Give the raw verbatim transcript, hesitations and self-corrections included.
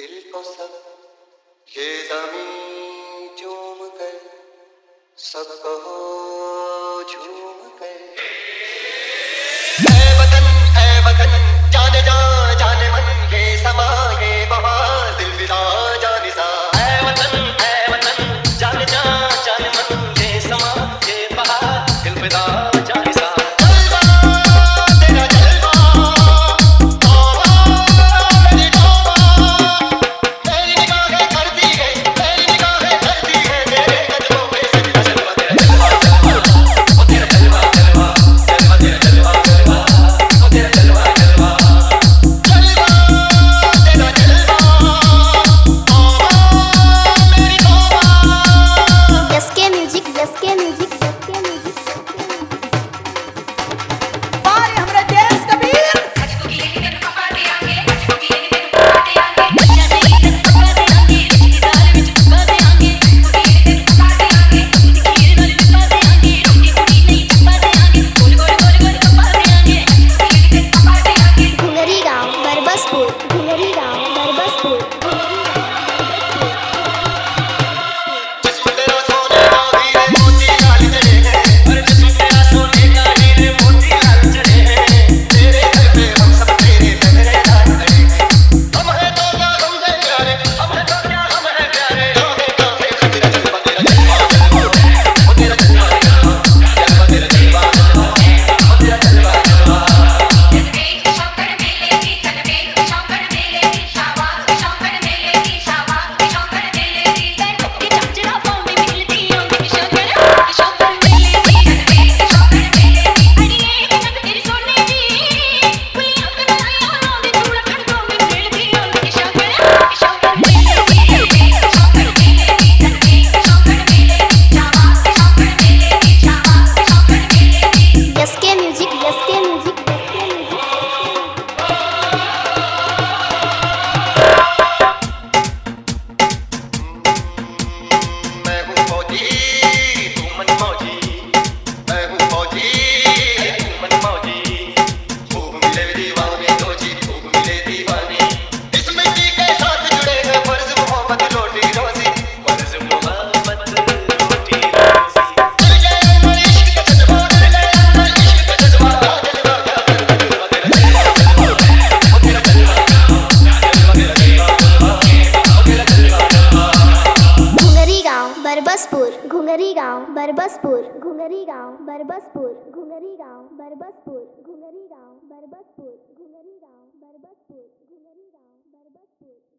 दिल को सब ये ज़मीं चूम कर सबको झूम कर। ऐ वतन ऐ वतन जाने जा जाने मन ये समा ये बहार दिल विदा जाने सा। ऐ वतन ऐ वतन जाने जा जाने मन ये समा ये बहार दिल विदा जाने सा। बरबसपुर घुंगरी गांव बरबसपुर घुंगरी गांव बरबसपुर घुंगरी गांव बरबसपुर घुंगरी गांव बरबसपुर घुंगरी गांव बरबसपुर घुंगरी गांव बरबसपुर।